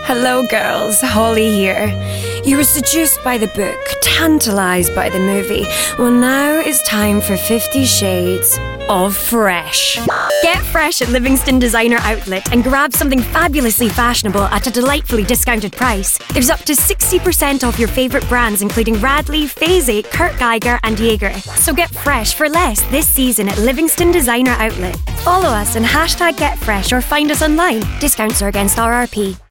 Hello girls, Holly here. You were seduced by the book, tantalised by the movie. Well, now it's time for 50 Shades of Fresh. Get fresh at Livingston Designer Outlet and grab something fabulously fashionable at a delightfully discounted price. There's up to 60% off your favourite brands including Radley, Faze, Kurt Geiger and Jaeger. So get fresh for less this season at Livingston Designer Outlet. Follow us and #GetFresh or find us online. Discounts are against RRP.